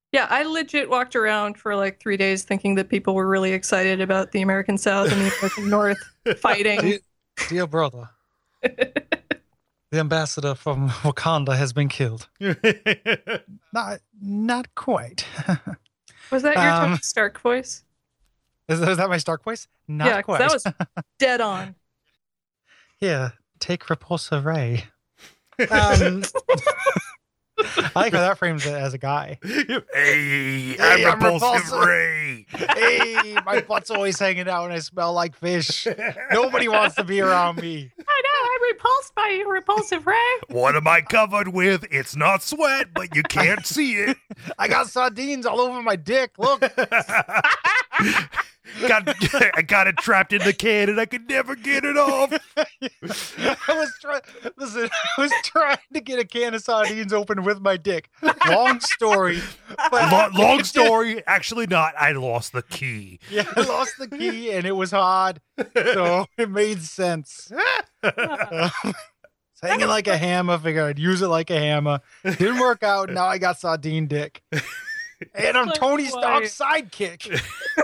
Yeah, I legit walked around for like 3 days thinking that people were really excited about the American South and the American North fighting. Dear brother, the ambassador from Wakanda has been killed. Not quite. Was that your Tony Stark voice? Is that my Stark voice? Not quite. That was dead on. Yeah, take Repulsor Ray. I like how that frames it as a guy. Hey, I'm Repulsive Ray. Hey, my butt's always hanging out and I smell like fish. Nobody wants to be around me. I know, I'm repulsed by you, Repulsive Ray. What am I covered with? It's not sweat, but you can't see it. I got sardines all over my dick. Look. I got it trapped in the can and I could never get it off. I was trying to get a can of sardines open with my dick. Long story. But Long story. Actually not. I lost the key. Yeah, I lost the key and it was hard. So it made sense. It's hanging like a hammer. Figured I'd use it like a hammer. Didn't work out. Now I got sardine dick. And I'm Tony Stark's sidekick.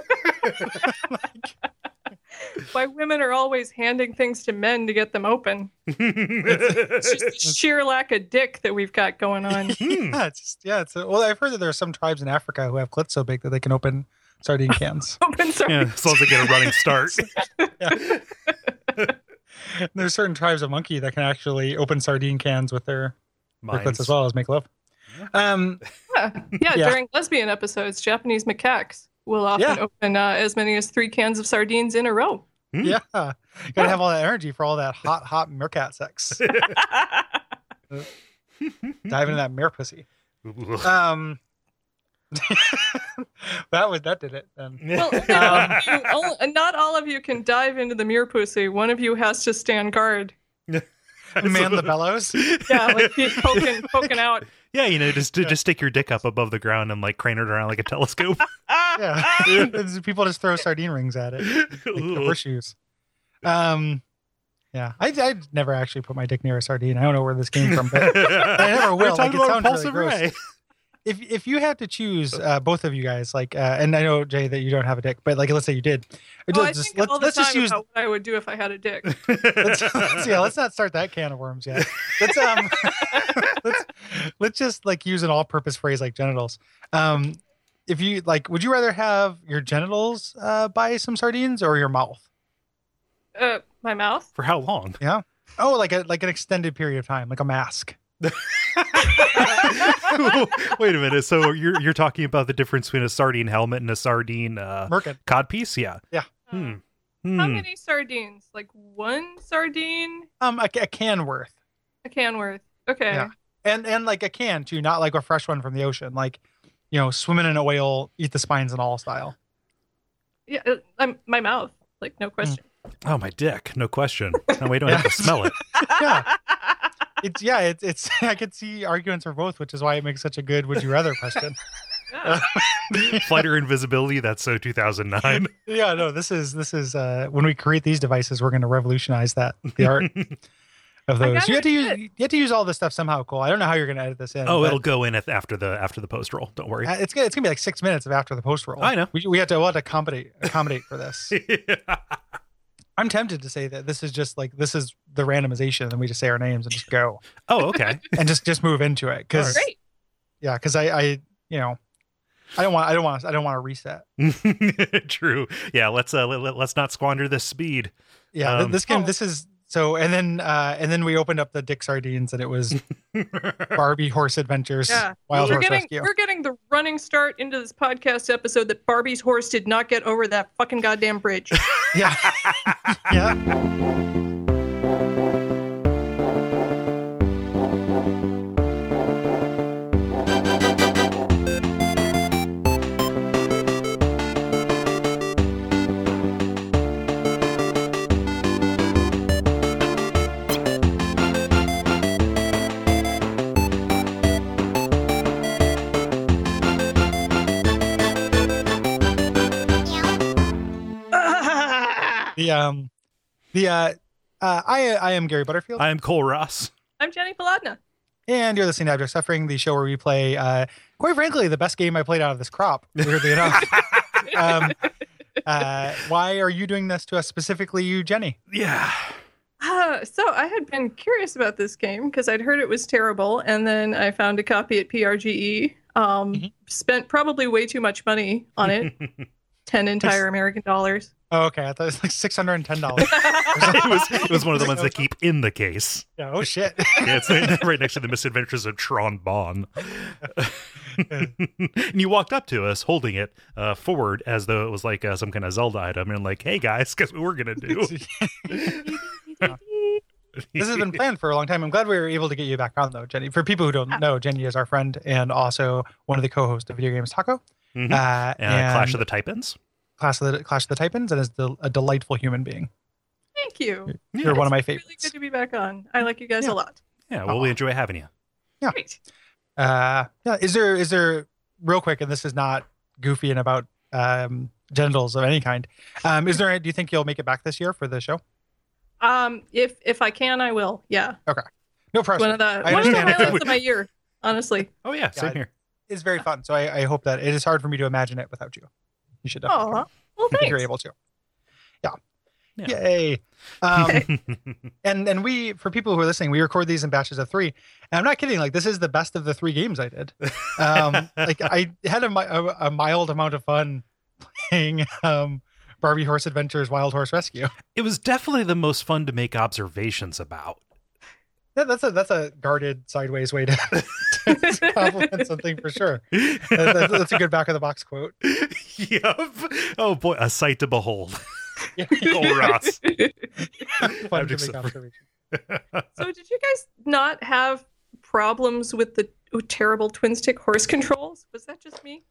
Why women are always handing things to men to get them open. It's just sheer lack of dick that we've got going on. Well, I've heard that there are some tribes in Africa who have clits so big that they can open sardine cans. Yeah, as long as they get a running start. There's certain tribes of monkey that can actually open sardine cans with their clits as well as make love. During lesbian episodes, Japanese macaques will often open as many as 3 cans of sardines in a row. Yeah. Gotta have all that energy for all that hot meerkat sex. Dive into that mere pussy. That did it then. Well, not all of you can dive into the mere pussy. One of you has to stand guard. Man the bellows. Yeah, like he's poking out. Yeah, just stick your dick up above the ground and like crane it around like a telescope. Yeah. People just throw sardine rings at it. Like horseshoes. Yeah. I'd never actually put my dick near a sardine. I don't know where this came from, but I never will. Like, it sounds really gross. If you had to choose, both of you guys, like, and I know, Jay, that you don't have a dick, but like, let's say you did. Let's just use what I would do if I had a dick. let's not start that can of worms yet. Let's just like use an all-purpose phrase like genitals. If you like, would you rather have your genitals buy some sardines or your mouth? My mouth. For how long? Yeah. Oh, like an extended period of time, like a mask. Wait a minute. So you're talking about the difference between a sardine helmet and a sardine codpiece? Yeah. Yeah. How many sardines? Like one sardine? A can worth. A can worth. Okay. Yeah. And like a can too, not like a fresh one from the ocean. Like, swimming in oil, eat the spines and all style. Yeah, my mouth. Like, no question. Oh, my dick. No question. No, we don't have to smell it. Yeah. It's I could see arguments for both, which is why it makes such a good would you rather question. Flight or invisibility, that's so 2009. Yeah, no, this is when we create these devices, we're going to revolutionize the art of those. You have to use all this stuff somehow, Cole. I don't know how you're going to edit this in. Oh, it'll go in after the post roll. Don't worry. It's going to be like 6 minutes of after the post roll. I know. We'll have to accommodate for this. I'm tempted to say that this is the randomization, and we just say our names and just go. Oh, okay. And just move into it because I don't want to reset. True. Yeah. Let's not squander this speed. Yeah. This is so, and then we opened up the Dick Sardines and it was Barbie Horse Adventures. Yeah. Wild Horse Rescue. We're getting the running start into this podcast episode that Barbie's horse did not get over that fucking goddamn bridge. Yeah. Yeah. I am Gary Butterfield. I am Cole Ross. I'm Jenny Paladna. And you're listening to Abject Suffering, the show where we play, quite frankly, the best game I played out of this crop, weirdly enough. Why are you doing this to us, specifically you, Jenny? Yeah. So I had been curious about this game because I'd heard it was terrible, and then I found a copy at PRGE. Spent probably way too much money on it. 10 entire American dollars. Oh, okay. I thought it was like $610. it was one of the ones that keep in the case. Yeah. Oh shit. Yeah, it's right next to the Misadventures of Tron Bonne. And you walked up to us holding it forward as though it was like some kind of Zelda item, and like, hey guys, guess what we're gonna do? This has been planned for a long time. I'm glad we were able to get you back on, though, Jenny. For people who don't know, Jenny is our friend and also one of the co-hosts of Video Games Taco. And Clash of the Taipans. Clash of the Taipans, and is a delightful human being. Thank you. You're one of my favorites. Really good to be back on. I like you guys a lot. Yeah, well, we enjoy having you. Yeah. Great. Is there real quick, and this is not goofy and about genitals of any kind. Do you think you'll make it back this year for the show? If I can, I will. Yeah. Okay. No pressure. One of the highlights of my year, honestly. Oh yeah, same here. It's very fun. So I hope that it is hard for me to imagine it without you. You should definitely. Well, thanks. If you're able to. Yeah. Yay. And we, for people who are listening, we record these in batches of 3. And I'm not kidding. Like, this is the best of the 3 games I did. Like, I had a mild amount of fun playing Barbie Horse Adventures Wild Horse Rescue. It was definitely the most fun to make observations about. Yeah, that's a guarded sideways way to compliment something for sure. That's a good back of the box quote. Yep. Oh boy, a sight to behold. Yeah. Cole Ross. Fun to make observations. So did you guys not have problems with the terrible twin stick horse controls? Was that just me?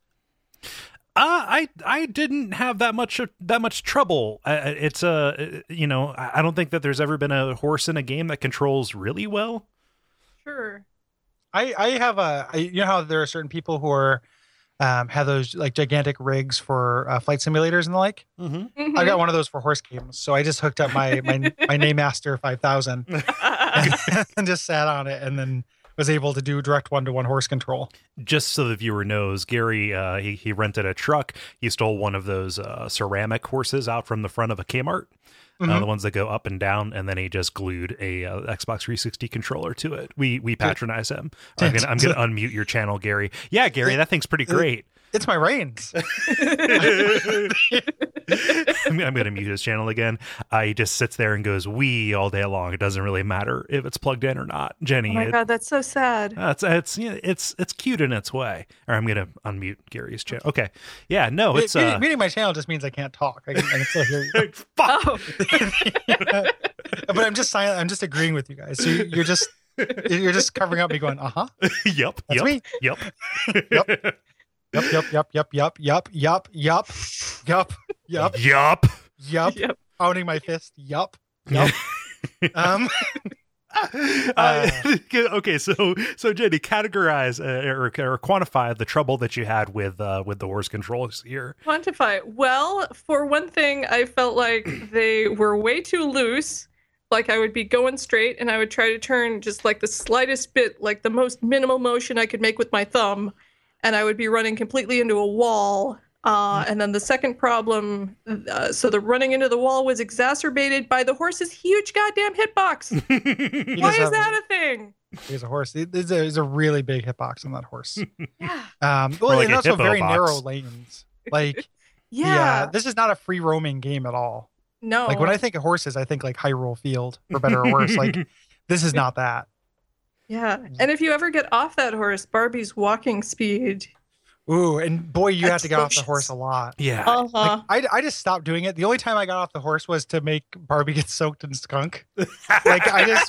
I didn't have that much trouble. It's I don't think that there's ever been a horse in a game that controls really well. Sure. I have you know how there are certain people who are have those like gigantic rigs for flight simulators and the like. Mm-hmm. I got one of those for horse games, so I just hooked up my Naymaster 5000 and just sat on it, and then was able to do direct one-to-one horse control. Just so the viewer knows, Gary, he rented a truck. He stole one of those ceramic horses out from the front of a Kmart, the ones that go up and down, and then he just glued a Xbox 360 controller to it. We patronize him. I'm gonna unmute your channel, Gary. Yeah, Gary, that thing's pretty great. It's my reins. I'm going to mute his channel again. He just sits there and goes "wee" all day long. It doesn't really matter if it's plugged in or not. Jenny, oh my God, that's so sad. It's cute in its way. Or I'm going to unmute Gary's channel. Okay, yeah, no, it's muting my channel just means I can't talk. I can still hear you. Fuck. Oh. But I'm just silent. I'm just agreeing with you guys. So you're just covering up me going, Yep. That's me. Yep. Yep. Yup. Pounding my fist. Yup. Okay, so Jenny, categorize or quantify the trouble that you had with the horse controls here. Quantify. Well, for one thing, I felt like they were way too loose. Like I would be going straight and I would try to turn just like the slightest bit, like the most minimal motion I could make with my thumb, and I would be running completely into a wall. And then the second problem, so the running into the wall was exacerbated by the horse's huge goddamn hitbox. Why is that a thing? He's a horse. There's a really big hitbox on that horse. Yeah. Well, like and also very box. narrow lanes. Like, yeah, this is not a free roaming game at all. No. Like when I think of horses, I think like Hyrule Field, for better or worse. Like this is not that. Yeah. And if you ever get off that horse, Barbie's walking speed. Ooh, and boy, you have to get off the horse a lot. Yeah. Uh-huh. Like, I just stopped doing it. The only time I got off the horse was to make Barbie get soaked in skunk. Like I just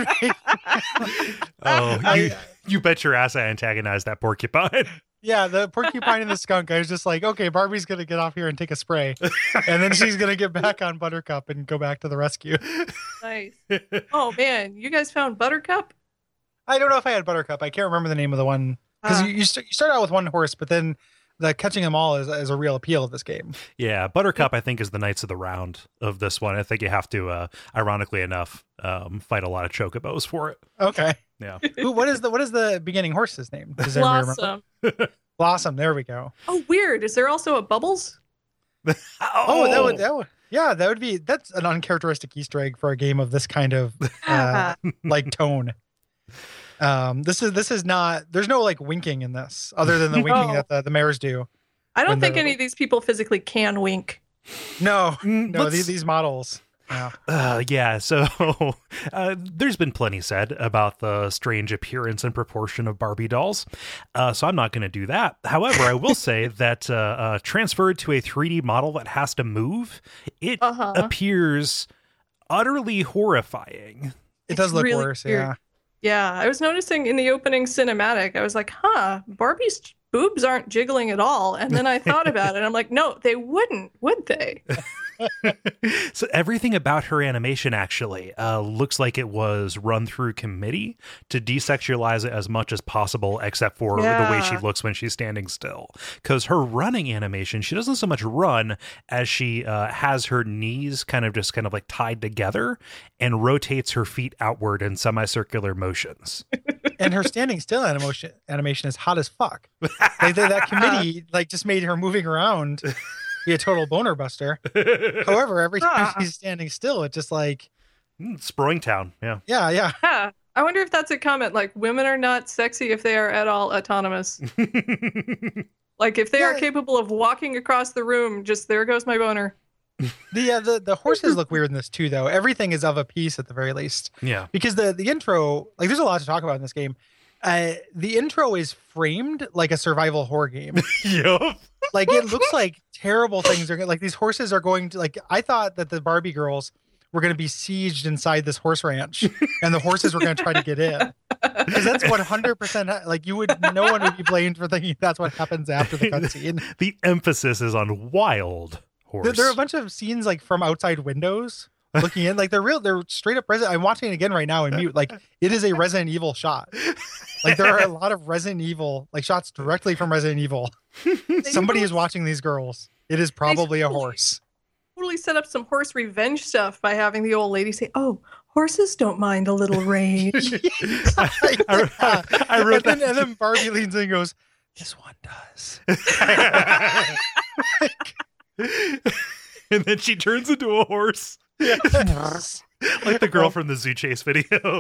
you bet your ass I antagonized that porcupine. Yeah, the porcupine and the skunk. I was just like, okay, Barbie's gonna get off here and take a spray, and then she's gonna get back on Buttercup and go back to the rescue. Nice. Oh man, you guys found Buttercup? I don't know if I had Buttercup. I can't remember the name of the one because you start out with one horse, but then the catching them all is a real appeal of this game. Yeah, Buttercup I think is the Knights of the Round of this one. I think you have to, ironically enough, fight a lot of chocobos for it. Okay. Yeah. What is the beginning horse's name? Does anybody remember? Blossom. There we go. Oh, weird. Is there also a Bubbles? Oh, that would. Yeah, that's an uncharacteristic Easter egg for a game of this kind of like tone. This is not. There's no like winking in this, other than the winking that the mares do. I don't think any of these people physically can wink. No, these models. Yeah. So there's been plenty said about the strange appearance and proportion of Barbie dolls. So I'm not going to do that. However, I will say that transferred to a 3D model that has to move, it appears utterly horrifying. It does look really worse. weird. Yeah. Yeah. I was noticing in the opening cinematic, I was like, Barbie's boobs aren't jiggling at all. And then I thought about it. I'm like, no, they wouldn't, would they? So everything about her animation actually looks like it was run through committee to desexualize it as much as possible, except for the way she looks when she's standing still. Because her running animation, she doesn't so much run as she has her knees kind of like tied together and rotates her feet outward in semicircular motions. And her standing still animation is hot as fuck. Like that committee just made her moving around be a total boner buster. However, every time she's standing still, it's just like Sproing Town. Yeah. Yeah. I wonder if that's a comment like women are not sexy if they are at all autonomous. Like if they are capable of walking across the room, just there goes my boner. The horses look weird in this too, though. Everything is of a piece at the very least. Yeah. Because the intro, like there's a lot to talk about in this game. The intro is framed like a survival horror game. Yup. Like it looks like terrible things are like these horses are going to I thought that the Barbie girls were going to be sieged inside this horse ranch and the horses were going to try to get in. Because that's 100% like no one would be blamed for thinking that's what happens after the cutscene. The emphasis is on wild horse. There are a bunch of scenes like from outside windows looking in, like they're straight up Resident. I'm watching it again right now in mute. Like it is a Resident Evil shot. Like there are a lot of Resident Evil shots directly from Resident Evil. Somebody is watching these girls. It is probably a horse. Totally set up some horse revenge stuff by having the old lady say, "Oh, horses don't mind a little rain." I wrote that. And then Barbie leans in and goes, "This one does." And then she turns into a horse. Like the girl from the Zoo Chase video.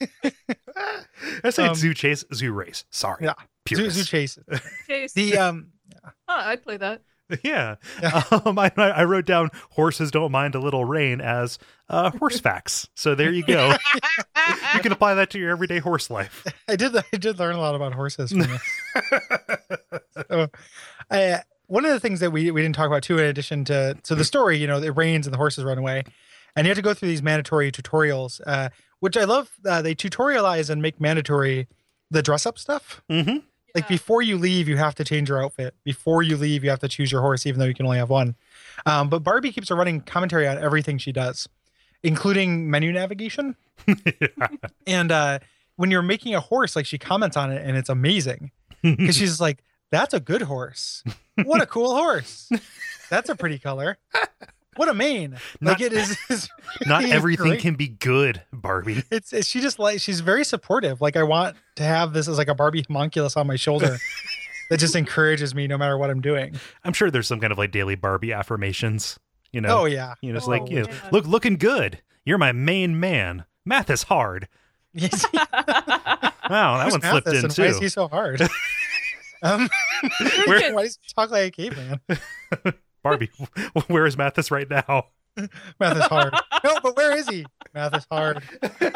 I say Zoo Chase, Zoo Race. Sorry. Yeah. Zoo Chase. Chase. I'd play that. Yeah. I wrote down horses don't mind a little rain as horse facts. So there you go. You can apply that to your everyday horse life. I did learn a lot about horses from this. So, one of the things that we didn't talk about too, in addition to the story, it rains and the horses run away, and you have to go through these mandatory tutorials, which I love. They tutorialize and make mandatory the dress up stuff. Mm-hmm. Like before you leave, you have to change your outfit. Before you leave, you have to choose your horse, even though you can only have one. But Barbie keeps a running commentary on everything she does, including menu navigation. Yeah. And when you're making a horse, like she comments on it, and it's amazing because she's like, "That's a good horse. What a cool horse. That's a pretty color. What a mane." It is really not everything great. can be good, Barbie. She's very supportive. Like I want to have this as like a Barbie homunculus on my shoulder that just encourages me no matter what I'm doing. I'm sure there's some kind of like daily Barbie affirmations, Oh yeah. It's looking good. You're my main man. Math is hard. Yes. Wow, that one slipped in too. Why is he so hard? Why does he talk like a caveman? Barbie, where is Mathis right now? Math is hard. No, but where is he? Math is hard.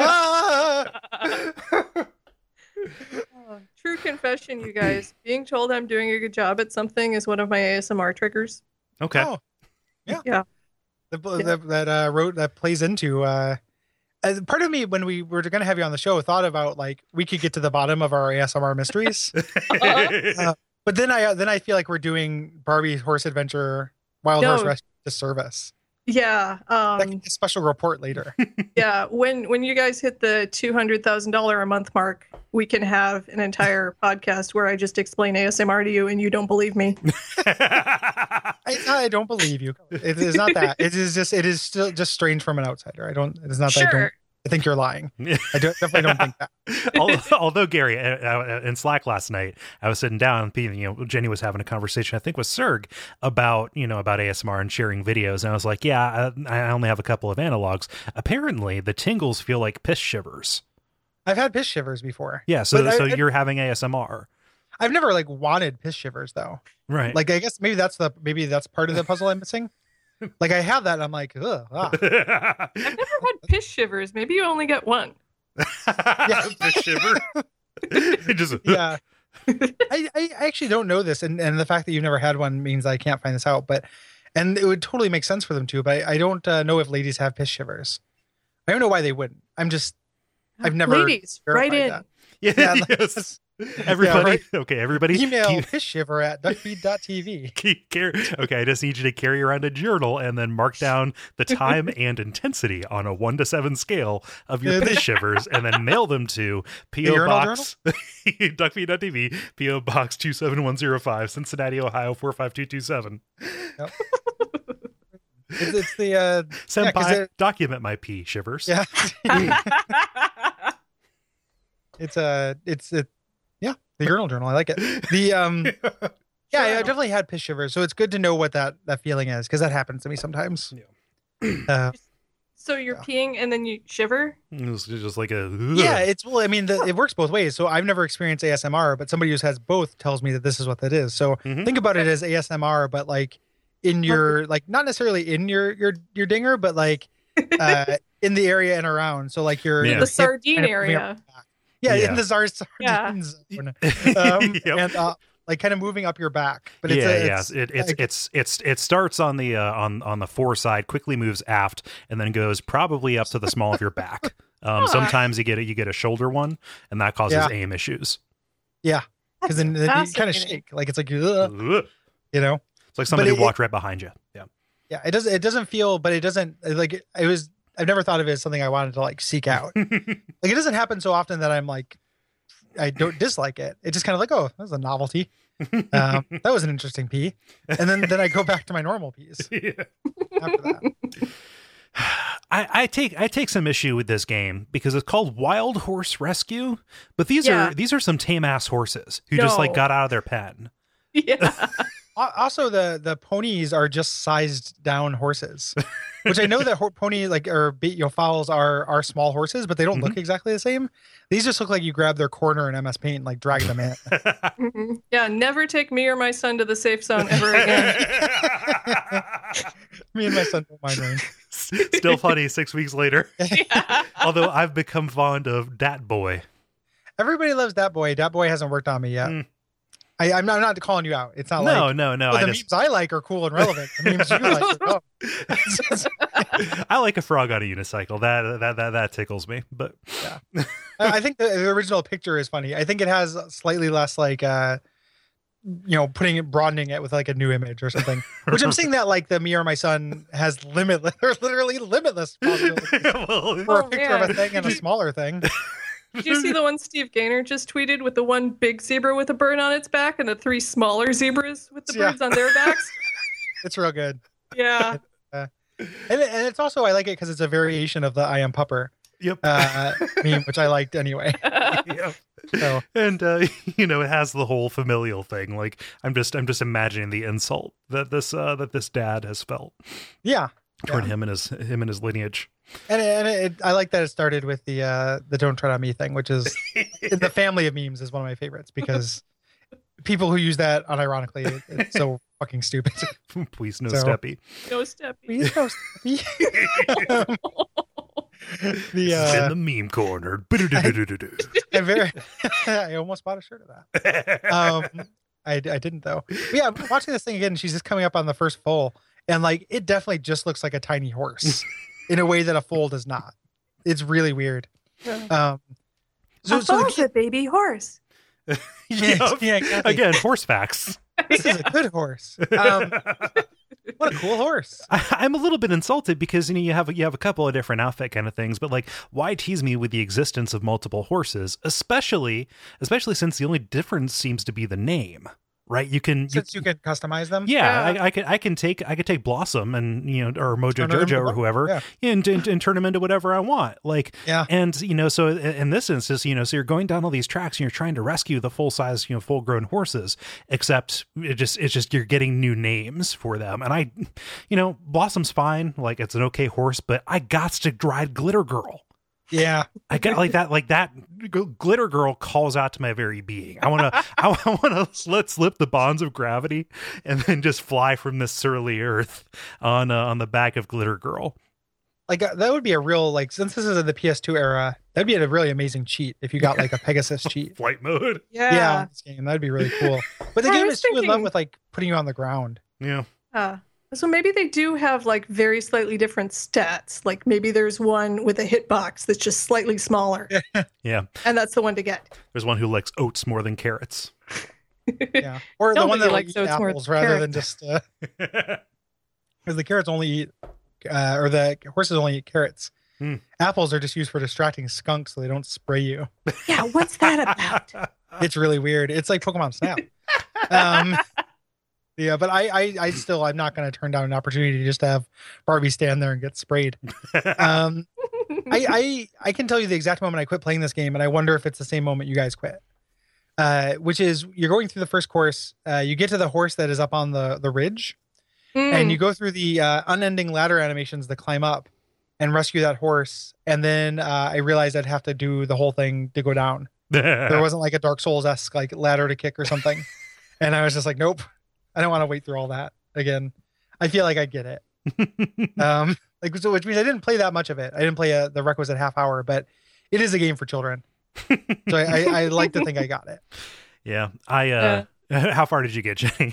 True confession, you guys. Being told I'm doing a good job at something is one of my ASMR triggers. Okay. Oh, yeah. Yeah. That plays into part of me when we were going to have you on the show thought about like we could get to the bottom of our ASMR mysteries. But then I feel like we're doing Barbie's Horse Adventure Wild Horse Rescue disservice. Yeah. A special report later. Yeah. When you guys hit the $200,000 a month mark, we can have an entire podcast where I just explain ASMR to you and you don't believe me. I don't believe you. It is not that. It is still just strange from an outsider. It's not that I think you're lying. I definitely don't think that. Although Gary, in Slack last night, I was sitting down, Jenny was having a conversation, I think with Serg, about ASMR and sharing videos. And I was like, yeah, I only have a couple of analogs. Apparently the tingles feel like piss shivers. I've had piss shivers before. Yeah. So you're having ASMR. I've never wanted piss shivers though. Right. I guess maybe that's part of the puzzle I'm missing. I have that and I'm like, ugh. I've never had piss shivers. Maybe you only get one. Yeah. Piss shiver. Yeah. I actually don't know this, and the fact that you've never had one means I can't find this out. And it would totally make sense for them to, but I don't know if ladies have piss shivers. I don't know why they wouldn't. I've never. Ladies, right in. That. Yeah. Yes. Everybody, okay, everybody. Email pissshiver@duckfeed.tv. Okay, I just need you to carry around a journal and then mark down the time and intensity on a 1 to 7 scale of your piss shivers, and then mail them to P.O. Box duckfeed.tv, P.O. Box 27105, Cincinnati, Ohio 45227. Yep. It's the Senpai, document my pee shivers. Yeah. It's the urinal journal. I like it. Yeah, I definitely had piss shivers, so it's good to know what that feeling is, because that happens to me sometimes. Yeah. So you're peeing and then you shiver? It's just like a... Yeah, it works both ways. So I've never experienced ASMR, but somebody who has both tells me that this is what that is. So think about it as ASMR, but in your, not necessarily in your dinger, but in the area and around. So your the sardine area. Yeah, in the sardine zone. And kind of moving up your back. But it starts on the foreside, quickly moves aft, and then goes probably up to the small of your back. Sometimes you get a shoulder one, and that causes aim issues. Yeah, because then you kind of shake, it's like It's like somebody walked right behind you. Yeah. Yeah, it doesn't feel, but it doesn't I've never thought of it as something I wanted to seek out. It doesn't happen so often that I'm I don't dislike it. It's just kind of oh, that was a novelty. That was an interesting pee. And then I go back to my normal pees. Yeah. After that. I take some issue with this game because it's called Wild Horse Rescue, but these are some tame ass horses who just got out of their pen. Yeah. Also, the ponies are just sized down horses, which I know that pony fowls are small horses, but they don't look exactly the same. These just look like you grab their corner in MS Paint and drag them in. Mm-hmm. Yeah, never take me or my son to the safe zone ever again. Me and my son don't mind range. Still funny 6 weeks later. Yeah. Although I've become fond of Dat Boy. Everybody loves Dat Boy. Dat Boy hasn't worked on me yet. I'm not calling you out. It's not no. The memes I like are cool and relevant. The memes you like are I like a frog on a unicycle. That tickles me. But yeah, I think the original picture is funny. I think it has slightly less broadening it with a new image or something. Which I'm seeing that the Me or My Son has literally limitless possibilities for a picture of a thing and a smaller thing. Did you see the one Steve Gaynor just tweeted with the one big zebra with a bird on its back and the 3 smaller zebras with the birds on their backs? It's real good. Yeah. And it's also, I like it because it's a variation of the I Am Pupper meme, which I liked anyway. Yep. So. And it has the whole familial thing. I'm just imagining the insult that this dad has felt. Yeah. Toward him and his lineage. And I like that it started with the "Don't Tread on Me" thing, which is in the family of memes is one of my favorites because people who use that unironically, it's so fucking stupid. Please no steppy. No steppy. Please no steppy. In the meme corner. I almost bought a shirt of that. I didn't though. But yeah, watching this thing again, she's just coming up on the first foal, and it definitely just looks like a tiny horse. In a way that a foal does not. It's really weird. So a baby horse. Yeah, exactly. Again, horse facts. This is a good horse. What a cool horse. I'm a little bit insulted because you have a couple of different outfit kind of things, but like, why tease me with the existence of multiple horses, especially since the only difference seems to be the name. Right, you can customize them. Yeah, I can take Blossom and or Mojo Jojo or whoever, and turn them into whatever I want. Like, and so in this instance, so you're going down all these tracks and you're trying to rescue the full size, full grown horses, except it's just you're getting new names for them. And Blossom's fine, like it's an okay horse, but I got to ride Glitter Girl. Yeah, I got like that Glitter Girl calls out to my very being. I want to let slip the bonds of gravity and then just fly from this surly earth on the back of Glitter Girl. Like that would be a real, like, since this is in the PS2 era, that'd be a really amazing cheat if you got like a Pegasus cheat. Flight mode. Yeah, this game, that'd be really cool. But the game is too in love with like putting you on the ground. Yeah. So maybe they do have like very slightly different stats. Like maybe there's one with a hitbox that's just slightly smaller. Yeah. And that's the one to get. There's one who likes oats more than carrots. Yeah. Or the one that likes apples rather than just because the carrots only eat or the horses only eat carrots. Apples are just used for distracting skunks so they don't spray you. Yeah, what's that about? It's really weird. It's like Pokemon Snap. Yeah, but I'm not going to turn down an opportunity just to have Barbie stand there and get sprayed. I can tell you the exact moment I quit playing this game, and I wonder if it's the same moment you guys quit. Which is you're going through the first course. You get to the horse that is up on the ridge, and you go through the unending ladder animations that climb up and rescue that horse. And then I realized I'd have to do the whole thing to go down. There wasn't like a Dark Souls-esque like ladder to kick or something. And I was just like, nope. I don't want to wait through all that again. I feel like I get it. So which means I didn't play that much of it. I didn't play the requisite half hour, but it is a game for children. So I like to think I got it. Yeah. How far did you get, Jenny?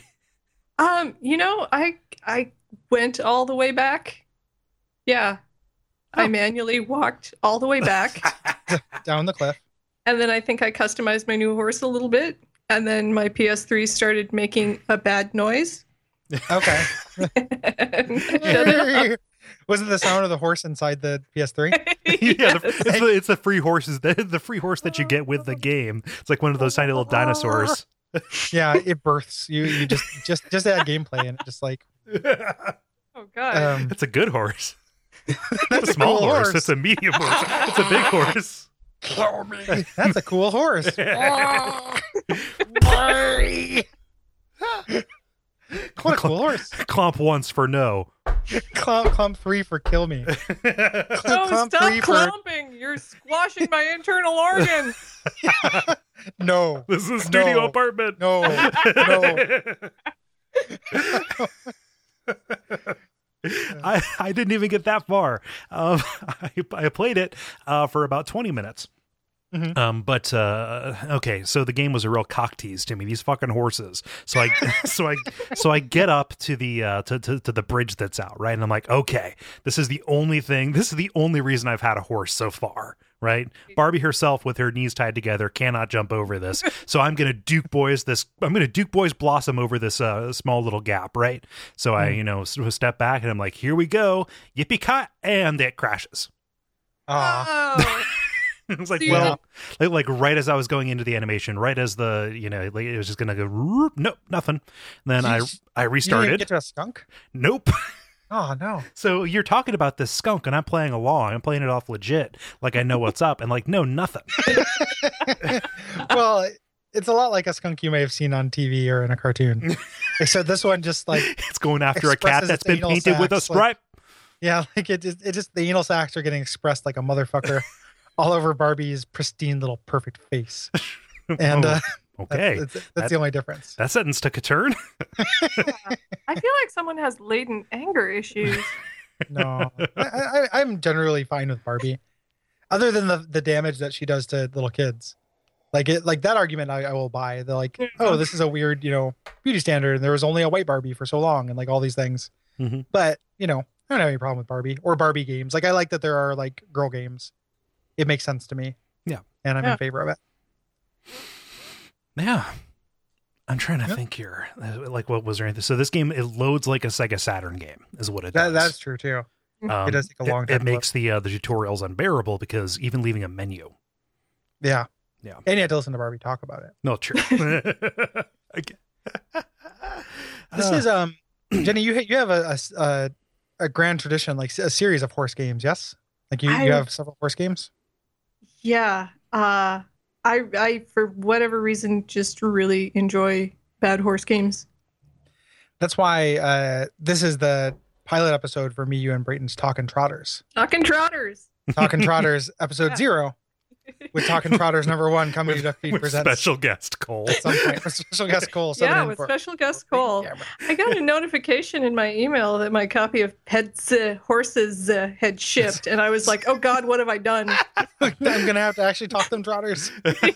I went all the way back. Yeah. I manually walked all the way back. Down the cliff. And then I think I customized my new horse a little bit. And then my PS3 started making a bad noise. Okay. Was it the sound of the horse inside the PS3? Yeah, it's the free horses. The free horse that you get with the game. It's like one of those tiny little dinosaurs. Yeah, it births you. Just add gameplay and it just like. Oh god, it's a good horse. It's a small horse. It's a medium horse. It's a big horse. That's a cool horse. What a cool horse. Clomp once for no. Clomp 3 for kill me. Stop clomping. You're squashing my internal organ. No. This is a studio apartment. No. I didn't even get that far. I played it for about 20 minutes. Mm-hmm. Okay, so the game was a real cock tease to me. These fucking horses. So I get up to the to the bridge that's out, right? And I'm like, okay, this is the only reason I've had a horse so far, right? Barbie herself with her knees tied together cannot jump over this. So I'm gonna Duke Boys Blossom over this small little gap, right? So I step back and I'm like, here we go, yippee-ki, and it crashes. Oh. It was like, like right as I was going into the animation, right as the, it was just going to go, nope, nothing. And then I restarted. You didn't get to a skunk? Nope. Oh, no. So you're talking about this skunk and I'm playing along. I'm playing it off legit. Like I know what's up and like, no, nothing. Well, it's a lot like a skunk you may have seen on TV or in a cartoon. Except this one just like. It's going after a cat that's been painted with a stripe. Yeah, like it just, the anal sacs are getting expressed like a motherfucker. All over Barbie's pristine little perfect face. And okay, that's the only difference. That sentence took a turn. I feel like someone has latent anger issues. No, I'm generally fine with Barbie, other than the damage that she does to little kids. Like that argument I will buy. They're like, oh, this is a weird beauty standard, and there was only a white Barbie for so long, and like all these things. Mm-hmm. But I don't have any problem with Barbie or Barbie games. Like I like that there are like girl games. It makes sense to me. Yeah. And I'm in favor of it. Yeah. I'm trying to think here. Like, what was there anything? So this game, it loads like a Sega Saturn game, is what it does. That's true too. It does take a long time. It makes the tutorials unbearable because even leaving a menu. Yeah. Yeah. And you had to listen to Barbie talk about it. No, true. Okay. This is Jenny. You have a grand tradition, like a series of horse games. Yes, like you have several horse games. Yeah. I for whatever reason just really enjoy bad horse games. That's why this is the pilot episode for me, you, and Brayton's Talkin' Trotters. Talkin' Trotters. Talkin' Trotters episode 0. With Talkin' Trotters #1 coming to Duck Feed presents. Special guest Cole. At some point. With special guest Cole. Yeah, with special guest Cole. I got a notification in my email that my copy of Pets Horses had shipped, and I was like, oh God, what have I done? I'm going to have to actually talk them Trotters.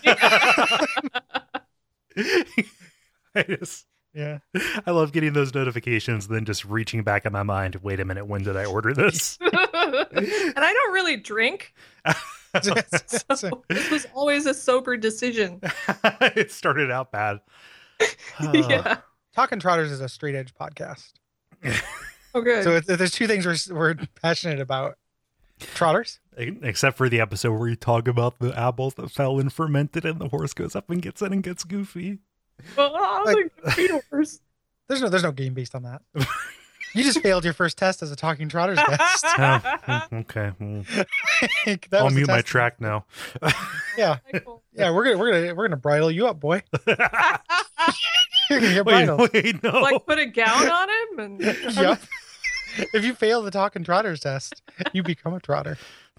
I love getting those notifications, then just reaching back in my mind, wait a minute, when did I order this? And I don't really drink. So this was always a sober decision. It started out bad. Yeah. Talkin' Trotters is a straight edge podcast. Oh, good. So there's two things we're passionate about. Trotters. Except for the episode where you talk about the apples that fell and fermented and the horse goes up and gets in and gets goofy. Well, there's no game based on that. You just failed your first test as a Talking Trotters guest. Oh, okay. I'll mute my track now. Yeah, yeah. We're gonna bridle you up, boy. You're gonna get bridled. Wait, no. Like put a gown on him and. Yep. If you fail the Talking Trotters test, you become a trotter.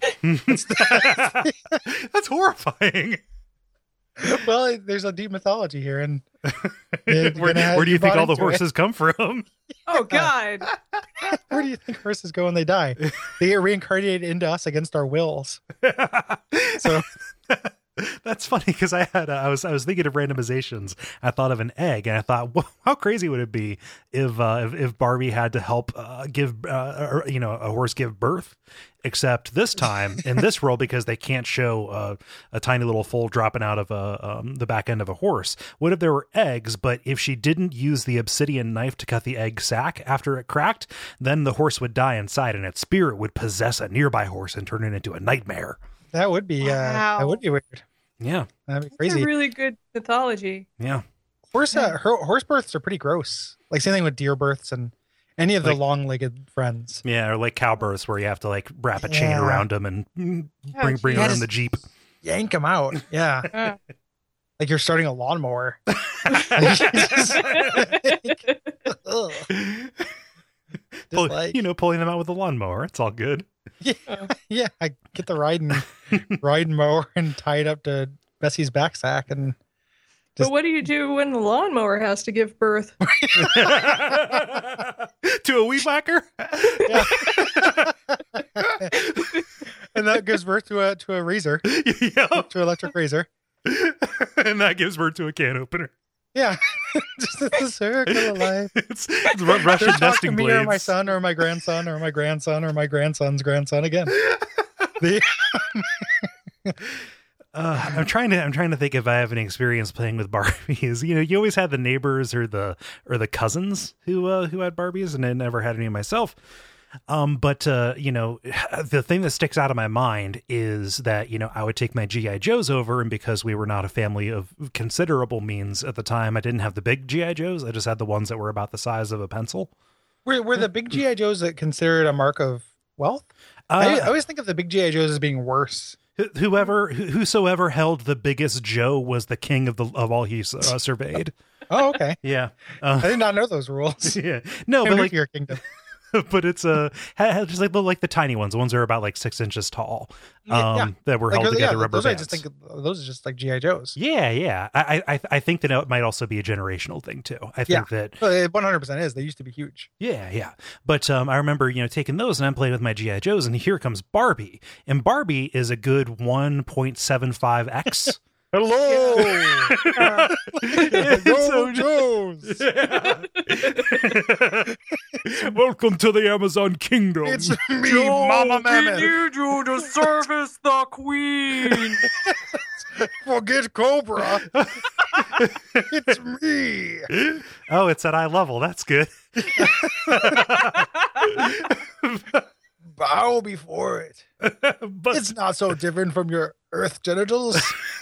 That's horrifying. Well, there's a deep mythology here, and where do you think all the horses come from? Oh God! Where do you think horses go when they die? They get reincarnated into us against our wills. So that's funny because I was thinking of randomizations. I thought of an egg, and I thought, well, how crazy would it be if Barbie had to help give a horse give birth? Except this time in this role, because they can't show a tiny little foal dropping out of the back end of a horse. What if there were eggs, but if she didn't use the obsidian knife to cut the egg sac after it cracked, then the horse would die inside and its spirit would possess a nearby horse and turn it into a nightmare. That would be that would be weird. Yeah, that'd be crazy. That's a really good mythology. Yeah, horse births are pretty gross. Like same thing with deer births and any of the long-legged friends. Yeah, or like cow births where you have to like wrap a chain around them and bring around the Jeep. Yank them out. Yeah. Like you're starting a lawnmower. Pulling them out with a lawnmower. It's all good. Yeah. I get the riding mower and tie it up to Bessie's back sack and. But what do you do when the lawnmower has to give birth? To a weed whacker? Yeah. And that gives birth to a razor. Yeah. To an electric razor. And that gives birth to a can opener. Yeah. Just the circle of life. It's Russian nesting blades. Or my son or my grandson or my grandson or my grandson's grandson again. I'm trying to think if I have any experience playing with Barbies. You always had the neighbors or the cousins who had Barbies, and I never had any myself. But the thing that sticks out of my mind is that I would take my GI Joes over, and because we were not a family of considerable means at the time, I didn't have the big GI Joes. I just had the ones that were about the size of a pencil. Were the big GI Joes considered a mark of wealth? I always think of the big GI Joes as being worse. Whosoever held the biggest Joe was the king of all he surveyed. Oh, okay. Yeah, I did not know those rules. Yeah, no, but like your kingdom. But it's just like the tiny ones. The ones that are about like 6 inches tall. That were held together rubber bands. Those are just like GI Joes. Yeah. I think that it might also be a generational thing too. I think that 100% is. They used to be huge. Yeah. But I remember taking those and I'm playing with my GI Joes, and here comes Barbie, and Barbie is a good 1.75x. Hello, so Jones. Yeah. Welcome to the Amazon Kingdom. It's me, Mama Mammoth. We need you to service the queen. forget Cobra. It's me. Oh, it's at eye level. That's good. Bow before it. But It's not so different from your earth genitals.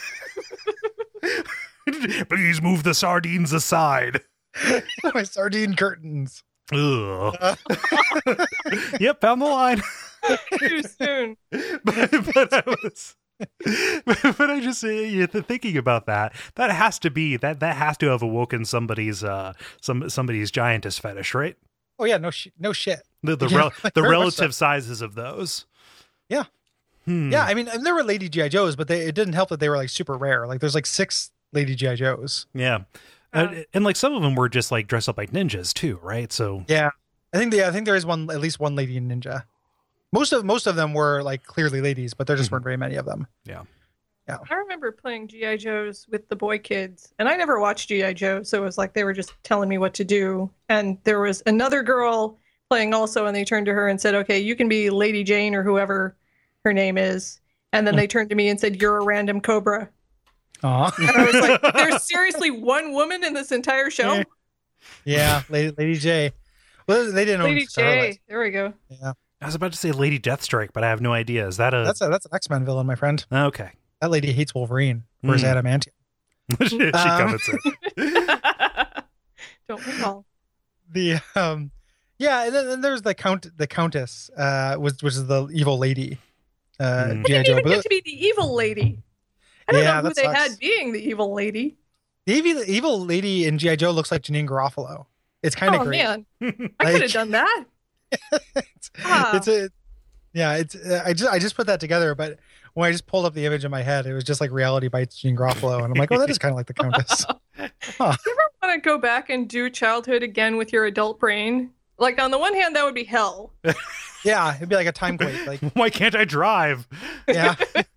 please move the sardines aside. My sardine curtains. Ugh. Yep, found the line. Too soon. but I was. But I just thinking about that has to be that has to have awoken somebody's somebody's giantess fetish, right? Oh yeah, no shit. The Like, very much relative so. sizes of those. Yeah. Yeah, I mean, and there were Lady G.I. Joes, but it didn't help that they were like super rare. Like there's like 6 Lady G.I. Joes. Yeah. And like some of them were just like dressed up like ninjas too, right? So Yeah. I think there is at least one lady ninja. Most of them were like clearly ladies, but there just weren't very many of them. yeah. I remember playing G.I. Joes with the boy kids, and I never watched G.I. Joe, so it was like they were just telling me what to do. And there was another girl playing also, and they turned to her and said, okay, you can be Lady Jane or whoever her name is. And then they turned to me and said, you're a random cobra. Aw. And I was like, there's seriously one woman in this entire show? Yeah, Lady J. Well, they didn't Lady own Starlight. J. There we go. Yeah, I was about to say Lady Deathstrike, but I have no idea. Is that that's an X-Men villain, my friend. okay? That lady hates Wolverine for his adamantium. She covets it. Don't recall. The yeah, and then there's the Countess, which is the evil lady. I G.I. didn't Joe. even But get to be the evil lady. I don't Yeah, know who that they sucks. had being the evil lady. the evil lady in G.I. Joe looks like Janine Garofalo. It's kind of Oh, great. man. I Like- could have done that. it's, Ah. it's a yeah. It's I just put that together, but when I just pulled up the image in my head, it was just like Reality Bites Janine Garofalo, and I'm like, oh, that is kind of like the Countess. Want to go back and do childhood again with your adult brain? Like, on the one hand, that would be hell. Yeah, it'd be like a time quake. Like, Why can't I drive? yeah,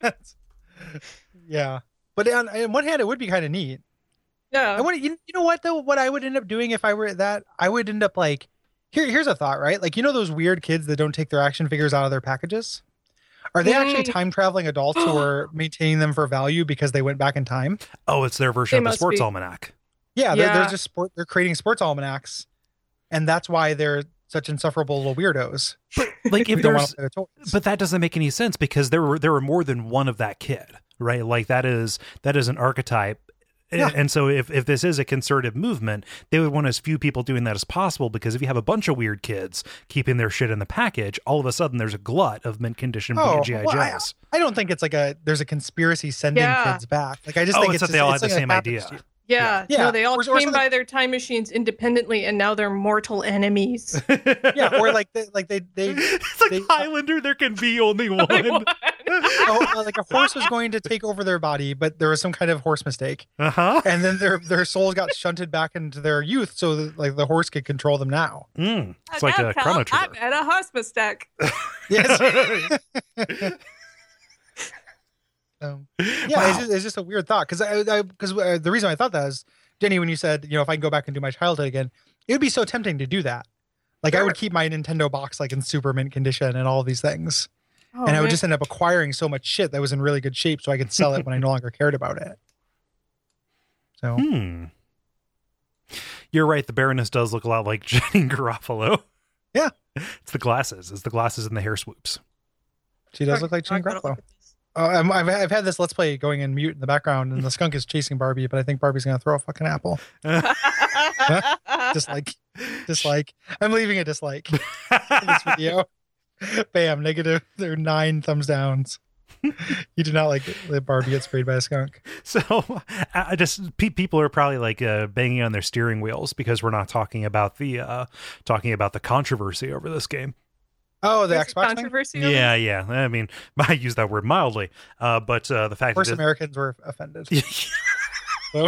yeah. But on one hand, it would be kind of neat. Yeah. I would, you know what though? What I would end up doing if I were that, I would end up like, here's a thought, right? Like, you know those weird kids that don't take their action figures out of their packages? Are they actually time traveling adults who are maintaining them for value because they went back in time? Oh, it's their version They of the must sports be. almanac. Yeah, Yeah. they're just they're creating sports almanacs, and that's why they're such insufferable little weirdos. Like We if don't want there's, to play with toys. but that doesn't make any sense because there were more than one of that kid, right? Like that is an archetype. Yeah. And so if this is a concerted movement, they would want as few people doing that as possible, because if you have a bunch of weird kids keeping their shit in the package, all of a sudden there's a glut of mint condition G.I. Joes. I don't think it's like there's a conspiracy sending Yeah. kids back. Like I just Oh, think it's it's that they all it's had the like same it happens idea. to you. Yeah. Yeah. No, they all Or came something- by their time machines independently, and now they're mortal enemies. Yeah, or like they It's like they- Highlander, there can be only one. like a horse was going to take over their body, but there was some kind of horse mistake, Uh-huh. and then their souls got shunted back into their youth, so that, like the horse could control them now. It's like a Now, pal, Chrono I'm Trigger. at a hospice stack. Yes. Yeah, Wow. it's just a weird thought because the reason I thought that is, Jenny, when you said, if I can go back and do my childhood again, it would be so tempting to do that. Like I would keep my Nintendo box like in super mint condition and all of these things, Oh, and I would man. just end up acquiring so much shit that was in really good shape so I could sell it when I no longer cared about it. So You're right. The Baroness does look a lot like Janine Garofalo. Yeah. It's the glasses. It's the glasses and the hair swoops. she does look like Jane I gotta Garofalo. look at this. I've had this Let's Play going in mute in the background, and the skunk is chasing Barbie, but I think Barbie's gonna throw a fucking apple. Dislike. I'm leaving a dislike for this video. Bam, negative. There are 9 thumbs downs. You do not like that Barbie gets sprayed by a skunk. So I just people are probably like banging on their steering wheels because we're not talking about the controversy over this game. Oh, the There's Xbox thing? controversy. over Yeah, yeah. I mean, I use that word mildly, but the fact Of course, that Americans were offended. So,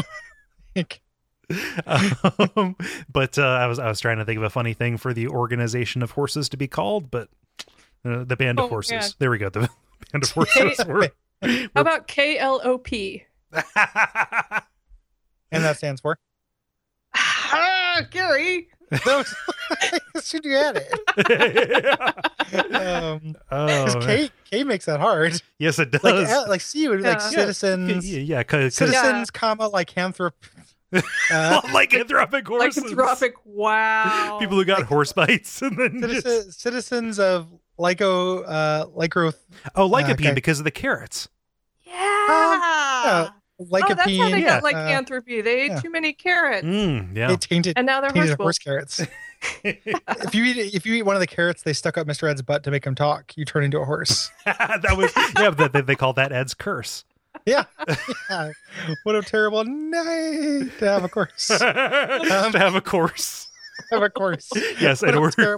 but I was trying to think of a funny thing for the organization of horses to be called, but the band of Oh, horses. yeah. There we go. The band of horses. were How about KLOP? and that stands for Ah, Gary, As soon as you had it. K makes that hard. Yes, it does. Like C would like citizens. Citizens, comma lycanthrope. Lycanthropic horses. Lycanthropic. Wow. People who got horse bites and then citizens of lycopene. Lycopene because of the carrots. Yeah. Lycopene. That's how they got lycanthropy. They ate too many carrots. They tainted, and now they're horse carrots. If you eat one of the carrots they stuck up Mr. Ed's butt to make him talk, you turn into a horse. They call that Ed's curse. Yeah. What a terrible night to have a course. To have a course. Have a course. Yes, in order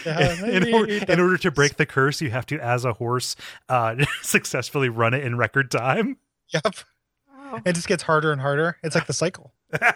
to break the curse, you have to, as a horse, successfully run it in record time. Yep. Wow. It just gets harder and harder. It's like the cycle.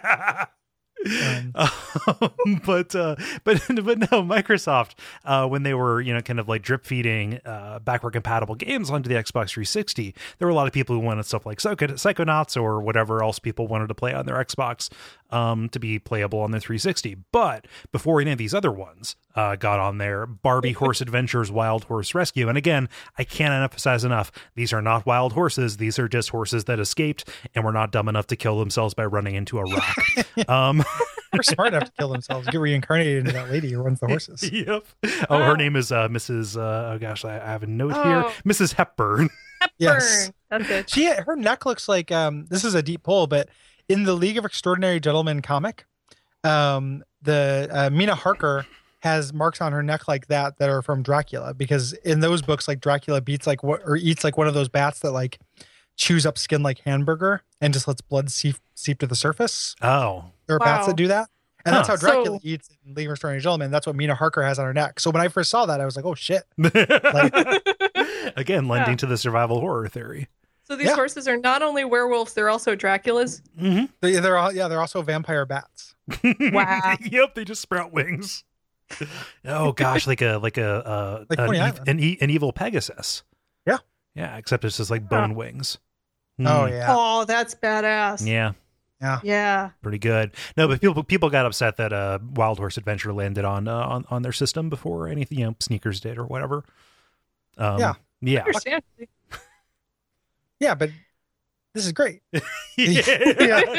But no, Microsoft, when they were kind of like drip feeding backward compatible games onto the Xbox 360, there were a lot of people who wanted stuff like Psychonauts or whatever else people wanted to play on their Xbox to be playable on the 360. But before any of these other ones got on there, Barbie Horse Adventures Wild Horse Rescue, and again, I can't emphasize enough, these are not wild horses. These are just horses that escaped and were not dumb enough to kill themselves by running into a rock. We're smart enough to kill themselves, get reincarnated into that lady who runs the horses. Yep. Oh, her name is Mrs. I have a note here. Mrs. Hepburn. Yes, that's it. Her neck looks like this is a deep pull, but in the League of Extraordinary Gentlemen comic, the Mina Harker has marks on her neck like that are from Dracula, because in those books, like Dracula eats like one of those bats that like chews up skin like hamburger and just lets blood seep to the surface. Oh, there are bats that do that, and that's how Dracula eats in League of Extraordinary Gentlemen. That's what Mina Harker has on her neck. So when I first saw that, I was like, oh shit! Again, lending to the survival horror theory. So these horses are not only werewolves; they're also Draculas. Mm-hmm. They're also vampire bats. Wow. Yep, they just sprout wings. Oh gosh, like an evil Pegasus. Yeah, except it's just like bone wings. Oh yeah. Oh, that's badass. Yeah. Pretty good. No, but people got upset that Wild Horse Adventure landed on their system before anything, Sneakers did or whatever. Yeah. Understandably. Yeah, but this is great. Yeah.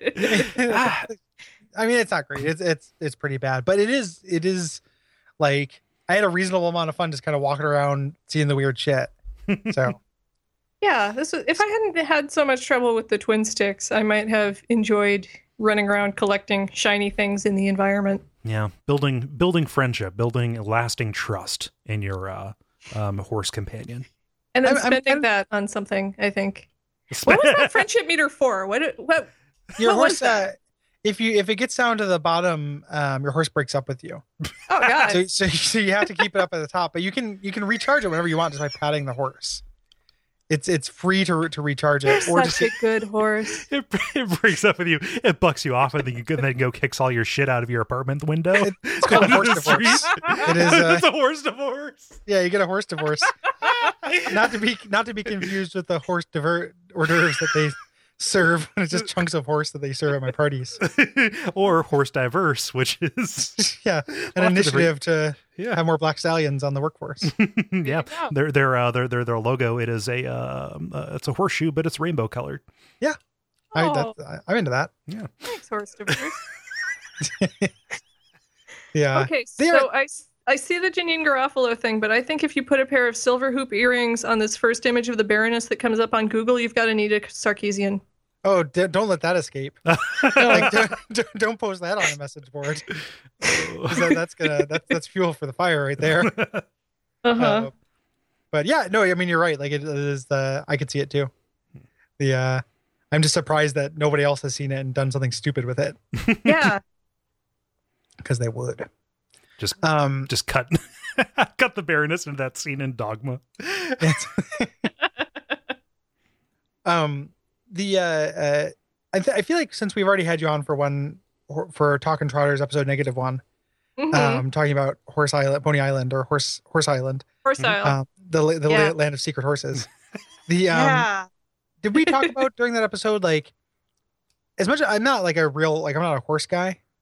I mean, it's not great. It's pretty bad, but it is like I had a reasonable amount of fun just kind of walking around seeing the weird shit. So yeah, if I hadn't had so much trouble with the twin sticks, I might have enjoyed running around collecting shiny things in the environment. Yeah, building friendship, building lasting trust in your horse companion, and then spending that on something. I think. What was that friendship meter for? What your horse? Was that? If it gets down to the bottom, your horse breaks up with you. Oh god! So you have to keep it up at the top, but you can recharge it whenever you want just by patting the horse. It's free to recharge it. Or such a good horse. It breaks up with you. It bucks you off, and then you then go kicks all your shit out of your apartment window. It's called a horse divorce. It is. It's a horse divorce. Yeah, you get a horse divorce. not to be confused with the horse hors d'oeuvres that they serve, and it's just chunks of horse that they serve at my parties. Or horse diverse, which is an initiative to have more black stallions on the workforce. Yeah, their logo, it is it's a horseshoe, but it's rainbow colored. Yeah, I'm into that. Yeah, thanks, horse diverse. Yeah. Okay, so I see the Janine Garofalo thing, but I think if you put a pair of silver hoop earrings on this first image of the Baroness that comes up on Google, you've got Anita Sarkeesian. Oh, don't let that escape. Don't post that on a message board. That's fuel for the fire right there. But yeah, no, I mean, you're right. Like it is I could see it too. I'm just surprised that nobody else has seen it and done something stupid with it. Yeah. Because they would. Just cut the Baroness into that scene in Dogma. I feel like since we've already had you on for Talking Trotters episode -1, talking about Horse Island, Pony Island, or Horse Island, the land of secret horses. Did we talk about during that episode, like, as much I'm not like I'm not a horse guy.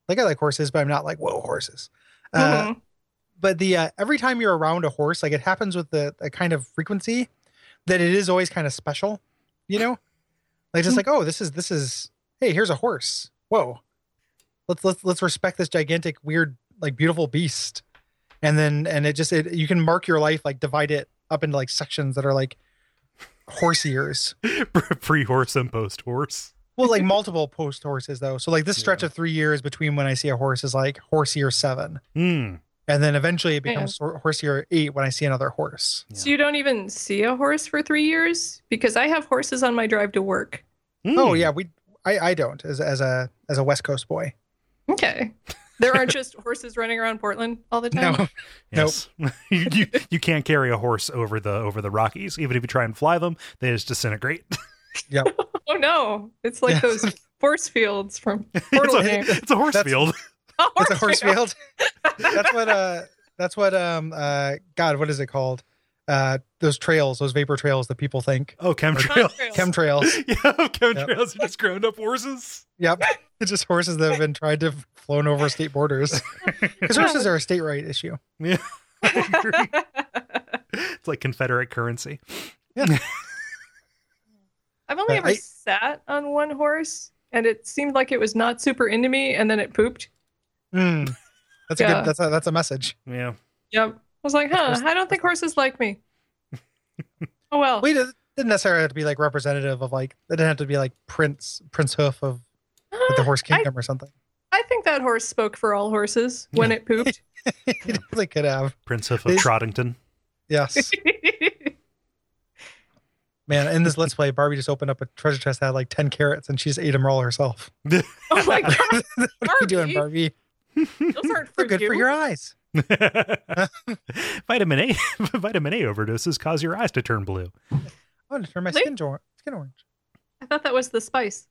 Like I like horses, but I'm not like, whoa, horses. But the every time you're around a horse, like it happens with the kind of frequency that it is always kind of special, you know? Like just like, oh, this is hey, here's a horse. Whoa. Let's respect this gigantic, weird, like beautiful beast. And you can mark your life, like divide it up into like sections that are like horse years. Pre-horse and post-horse. Well, like multiple post horses though. So like this stretch of 3 years between when I see a horse is like horse year 7. And then eventually it becomes horse year 8 when I see another horse. So you don't even see a horse for 3 years? Because I have horses on my drive to work. Oh yeah, I don't as a West Coast boy. Okay. There aren't just horses running around Portland all the time? No. Yes. Nope. you can't carry a horse over the Rockies. Even if you try and fly them, they just disintegrate. Yep. Oh no. It's like those force fields from Portal games. It's a horse field. It's a horse field. That's what God, what is it called? Those trails, those vapor trails that people think. Oh, chemtrails. Chemtrails. Yeah, chemtrails are just ground up horses. Yep. It's just horses that have been tried to flown over state borders. Because horses are a state right issue. Yeah. I agree. It's like Confederate currency. Yeah. I've only ever sat on one horse, and it seemed like it was not super into me, and then it pooped. That's a good. That's a message. Yeah. Yep. I was like, I don't think horses like me. Oh well. It didn't necessarily have to be like representative of like. It didn't have to be like Prince Hoof of like, the Horse Kingdom or something. I think that horse spoke for all horses when it pooped. It really could have. Prince Hoof of Trottington. Yes. Man, in this Let's Play, Barbie just opened up a treasure chest that had like 10 carrots and she just ate them all herself. Oh my God. What are you doing, Barbie? Those aren't for good for your eyes. Vitamin A overdoses cause your eyes to turn blue. Oh, to turn my skin orange. I thought that was the spice.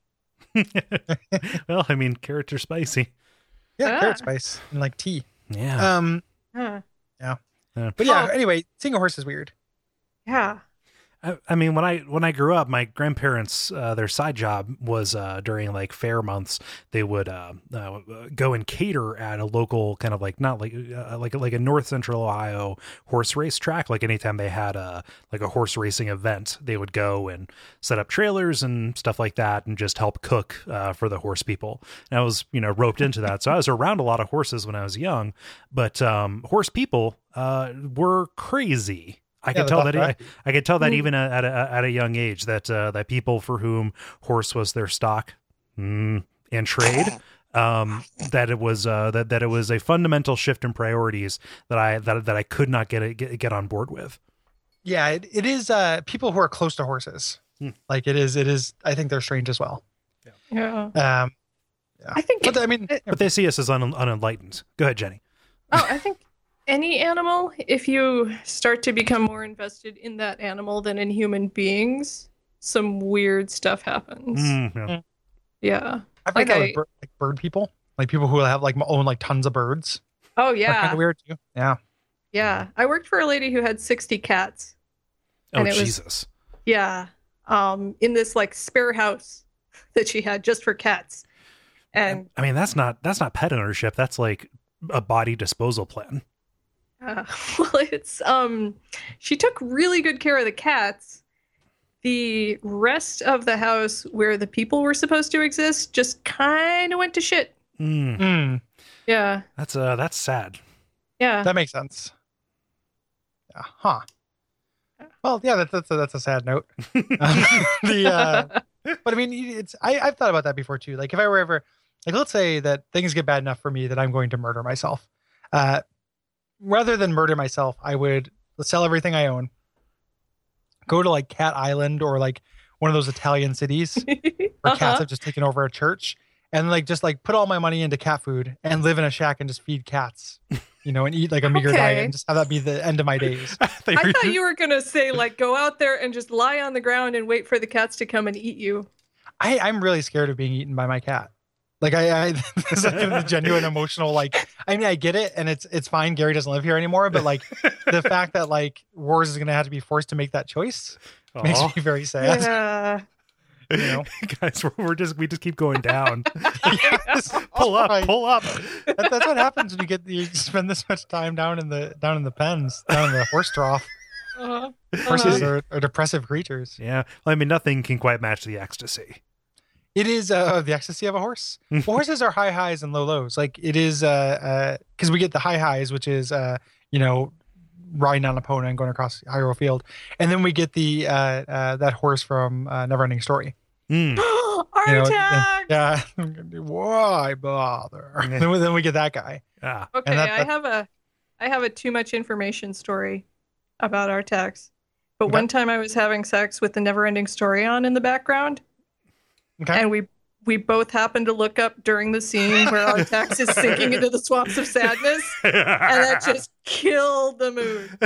Well, I mean, carrots are spicy. Yeah, carrot spice and like tea. Yeah. Yeah. But yeah, anyway, seeing a horse is weird. Yeah. I mean, when I grew up, my grandparents, their side job was during like fair months. They would go and cater at a local kind of like not like a North Central Ohio horse race track. Like anytime they had a horse racing event, they would go and set up trailers and stuff like that, and just help cook for the horse people. And I was roped into that, so I was around a lot of horses when I was young. But horse people were crazy. I could tell that even at a young age that people for whom horse was their stock and trade, that it was a fundamental shift in priorities that I could not get on board with. Yeah, it is people who are close to horses. Like it is. I think they're strange as well. Yeah. Yeah. I think. But they see us as unenlightened. Go ahead, Jenny. Oh, I think. Any animal, if you start to become more invested in that animal than in human beings, some weird stuff happens. Yeah. I think like bird people, like people who have like own like tons of birds. Oh yeah. Kind of weird too. Yeah. Yeah. I worked for a lady who had 60 cats. Oh, Jesus. Yeah. In this like spare house that she had just for cats. And I mean, that's not pet ownership. That's like a body disposal plan. Well, it's she took really good care of the cats. The rest of the house where the people were supposed to exist just kind of went to shit. Yeah. That's sad. Yeah. That makes sense. Yeah. Huh. Well, yeah, that's a sad note. But I mean, I've thought about that before too. Like if I were ever, like, let's say that things get bad enough for me that I'm going to murder myself. Rather than murder myself, I would sell everything I own, go to like Cat Island or like one of those Italian cities where cats have just taken over a church, and like just like put all my money into cat food and live in a shack and just feed cats, and eat like a meager diet and just have that be the end of my days. I thought you were gonna say like go out there and just lie on the ground and wait for the cats to come and eat you. I'm really scared of being eaten by my cat. Like it's like a genuine emotional, like, I mean, I get it. And it's fine. Gary doesn't live here anymore. But like the fact that like Wars is going to have to be forced to make that choice makes me very sad. Yeah. You know, guys, we just keep going down. Pull up. That's what happens when you spend this much time down in the pens, down in the horse trough. Horses are depressive creatures. Yeah, well, I mean, nothing can quite match the ecstasy. It is the ecstasy of a horse. Horses are high highs and low lows. Like it is because we get the high highs, which is riding on a pony and going across Hyrule Field, and then we get the that horse from Neverending Story. Artax! Yeah. Why bother? Then we get that guy. Ah. Okay, I have a too much information story about Artax. But one time I was having sex with the Neverending Story on in the background. Okay. And we both happened to look up during the scene where Artax is sinking into the swamps of sadness, and that just killed the mood.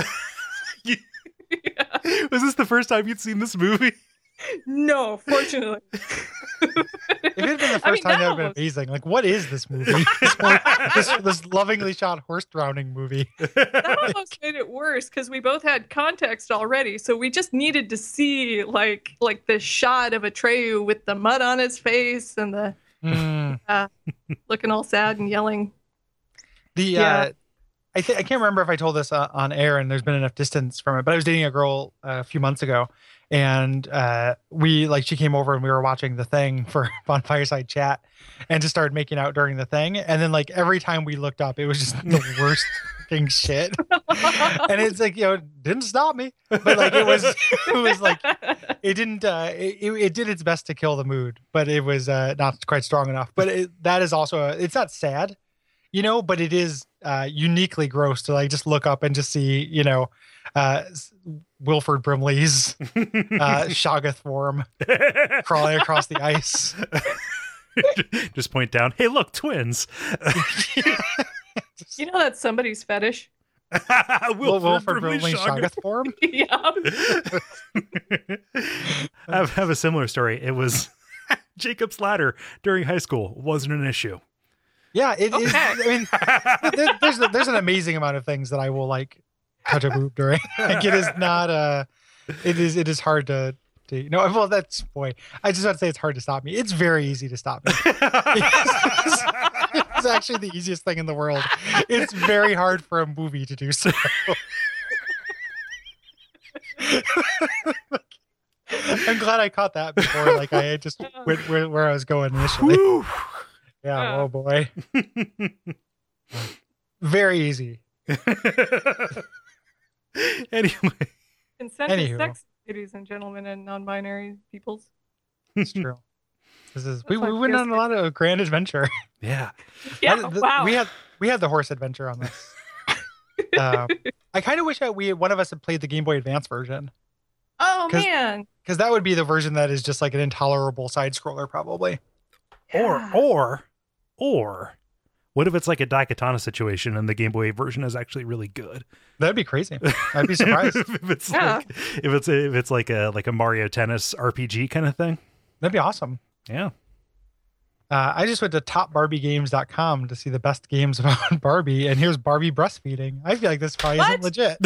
Yeah. Was this the first time you'd seen this movie? No, fortunately. If it had been the first time, that would have been amazing. Like, what is this movie? this lovingly shot horse drowning movie. That almost made it worse because we both had context already, so we just needed to see like the shot of Atreyu with the mud on his face and the looking all sad and yelling. I can't remember if I told this on air, and there's been enough distance from it, but I was dating a girl a few months ago, and she came over and we were watching The Thing for on Fireside Chat, and just started making out during the thing, and then like every time we looked up, it was just the worst fucking shit, and it's like, it didn't stop me, but like it was like it didn't it did its best to kill the mood, but it was not quite strong enough. But that is also it's not sad, but it is uniquely gross to like just look up and just see, Wilford Brimley's Shoggoth form crawling across the ice. Just point down, hey, look, twins. That's somebody's fetish. Wilford Brimley's Shoggoth form? Yeah. I have a similar story. It was Jacob's Ladder during high school. Wasn't an issue. Yeah, it is. I mean, there's an amazing amount of things that I will like touch a boob during. Like it is not it is hard to well, that's boy. I just want to say it's hard to stop me. It's very easy to stop me. It's actually the easiest thing in the world. It's very hard for a movie to do so. I'm glad I caught that before. Like I just went where I was going initially. Whew. Yeah, oh boy. Very easy. Anyway. Consent is sex, ladies and gentlemen, and non-binary peoples. It's true. We went on a lot of grand adventure. Yeah. Yeah. Wow. We had the horse adventure on this. I kind of wish one of us had played the Game Boy Advance version. Oh man. Because that would be the version that is just like an intolerable side scroller, probably. Or what if it's like a Daikatana situation and the Game Boy version is actually really good? That'd be crazy. I'd be surprised. if it's like a Mario Tennis RPG kind of thing. That'd be awesome. Yeah. I just went to topbarbiegames.com to see the best games about Barbie, and here's Barbie breastfeeding. I feel like this probably isn't legit.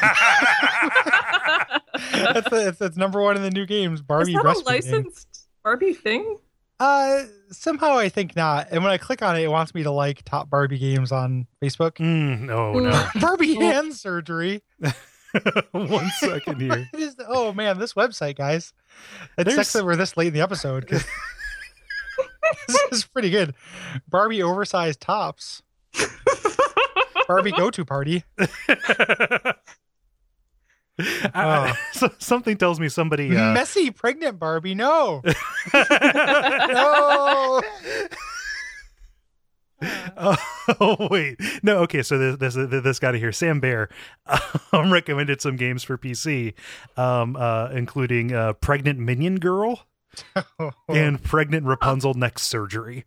That's number one in the new games. Barbie breastfeeding. Is that a licensed Barbie thing? Somehow I think not. And when I click on it, it wants me to like Top Barbie Games on Facebook. No. Barbie hand surgery. 1 second here. Oh man, this website, guys. It sucks that we're this late in the episode because this is pretty good. Barbie oversized tops. Barbie go-to party. Something tells me somebody messy pregnant Barbie. No. No. Oh wait, no. Okay, so this guy here, Sam Bear, recommended some games for PC, including Pregnant Minion Girl and Pregnant Rapunzel Neck Surgery.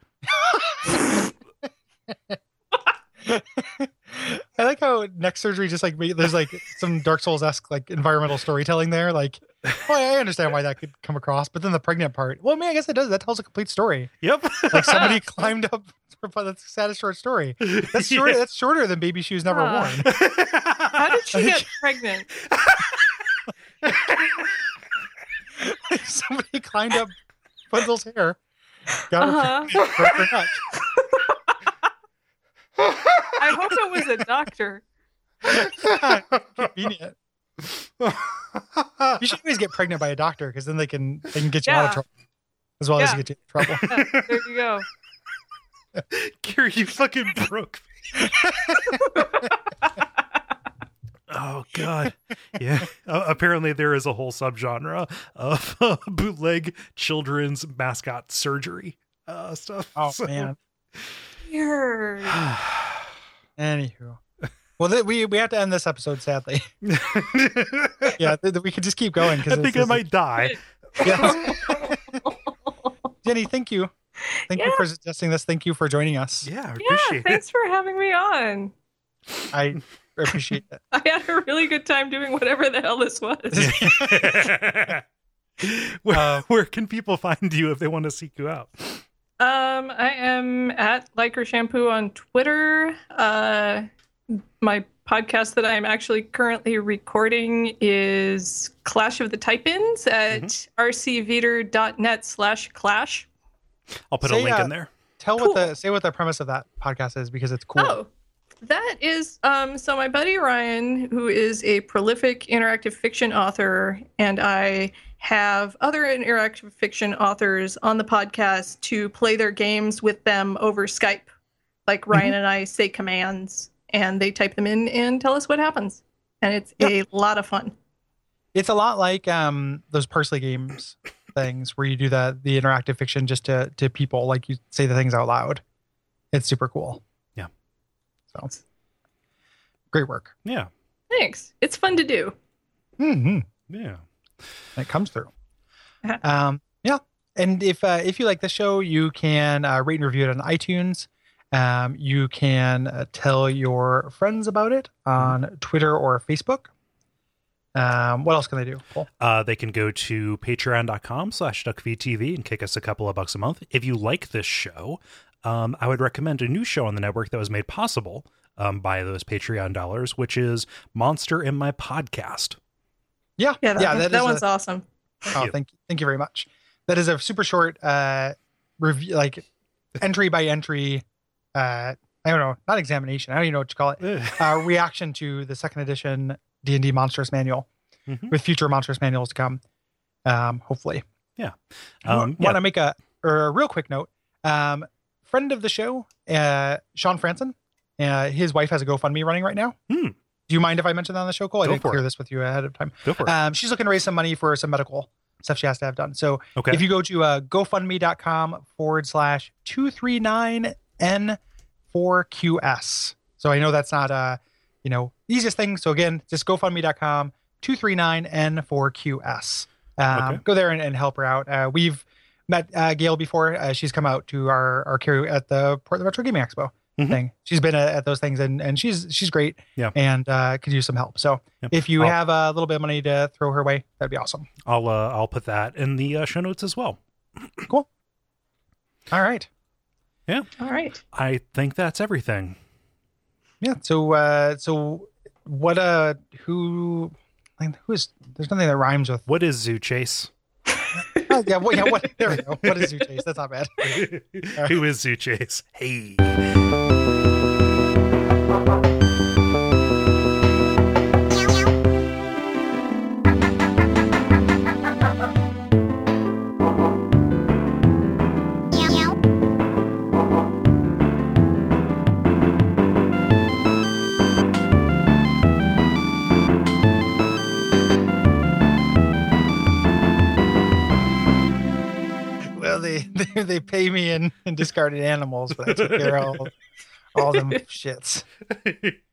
I like how neck surgery just like there's like some Dark Souls-esque like environmental storytelling there. Like, I understand why that could come across, but then the pregnant part, well, man, I guess it does. That tells a complete story. Yep. Like somebody climbed up. That's the saddest short story. That's short. Yeah. That's shorter than Baby Shoes Never Worn. How did she get pregnant? Somebody climbed up Rapunzel's hair. Got her neck. I hope it was a doctor. Convenient. You should always get pregnant by a doctor because then they can get you out of trouble as well as get you in trouble. Yeah, there you go. Gary, you fucking broke me. Oh God. Yeah. Apparently there is a whole subgenre of bootleg children's mascot surgery stuff. Oh man. Weird. Anywho. Well, we have to end this episode, sadly. Yeah, we could just keep going. I think I might die. Yeah. Jenny, thank you. Thank you for suggesting this. Thank you for joining us. Yeah, I appreciate it. Thanks for having me on. I appreciate it. I had a really good time doing whatever the hell this was. Where can people find you if they want to seek you out? I am at Liker Shampoo on Twitter. My podcast that I'm actually currently recording is Clash of the Type-Ins at rcveter.net/clash. I'll put a link in there. Say what the premise of that podcast is because it's cool. Oh, that is so my buddy Ryan, who is a prolific interactive fiction author, and I have other interactive fiction authors on the podcast to play their games with them over Skype. Like Ryan and I say commands and they type them in and tell us what happens. And it's a lot of fun. It's a lot like those Parsley games things where you do the interactive fiction just to people, like you say the things out loud. It's super cool. Yeah. So great work. Yeah. Thanks. It's fun to do. Mm-hmm. Yeah. It comes through. Yeah. And if you like the show, you can rate and review it on iTunes. You can tell your friends about it on Twitter or Facebook. What else can they do, Paul? They can go to patreon.com/duckfeedtv and kick us a couple of bucks a month. If you like this show, I would recommend a new show on the network that was made possible by those Patreon dollars, which is Monster in My Podcast. Yeah. That one's awesome. Thank you very much. That is a super short review, like entry by entry. I don't know, not examination. I don't even know what you call it. Reaction to the second edition D&D Monstrous Manual, with future Monstrous Manuals to come. Hopefully. Yeah. Want to make a real quick note. Friend of the show, Sean Franson. His wife has a GoFundMe running right now. Do you mind if I mention that on the show, Cole? I didn't clear this with you ahead of time. Go for it. She's looking to raise some money for some medical stuff she has to have done. So if you go to GoFundMe.com/239N4QS. So I know that's not the easiest thing. So again, just GoFundMe.com 239N4QS. Go there and help her out. We've met Gail before. She's come out to our carry at the Portland Retro Gaming Expo thing. She's been at those things and she's great. Yeah. And could use some help. So if you have a little bit of money to throw her way, that'd be awesome. I'll put that in the show notes as well. Cool. All right. Yeah. All right. I think that's everything. Yeah. So what who is there's nothing that rhymes with what is Zoo Chase? There we go. What is Zoo Chase? That's not bad. Who is Zoo Chase? Hey. They pay me in discarded animals, but I took care of all them shits.